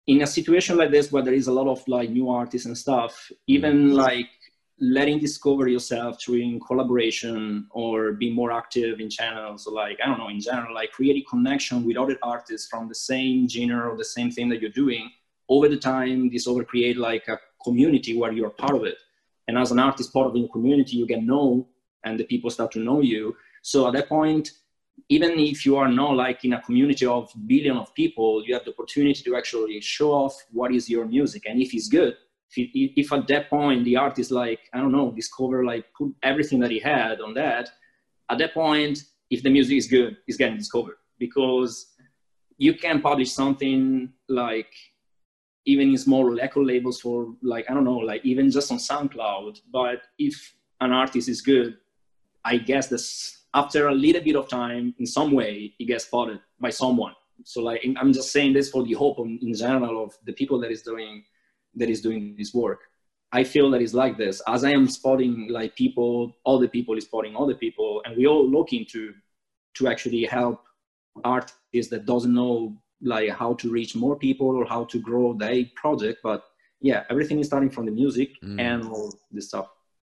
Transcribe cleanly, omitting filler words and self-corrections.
in a situation like this where there is a lot of like new artists and stuff, even like letting discover yourself through collaboration or be more active in channels, or like, I don't know, in general, like creating connection with other artists from the same genre or the same thing that you're doing, over the time, this over create like a community where you're part of it. And as an artist, part of the community, you get known and the people start to know you. So at that point, even if you are not like in a community of billion of people, you have the opportunity to actually show off what is your music. And if it's good, if at that point the artist, like, I don't know, discover, like put everything that he had on that, at that point, if the music is good, it's getting discovered. Because you can publish something like even in small record labels for like, I don't know, like even just on SoundCloud. But if an artist is good, I guess this, after a little bit of time, in some way, it gets spotted by someone. So like, I'm just saying this for the hope in general of the people that is doing this work. I feel that it's like this. As I am spotting like people, other people is spotting other people, and we all looking to actually help artists that doesn't know like how to reach more people or how to grow their project. But yeah, everything is starting from the music and all this stuff.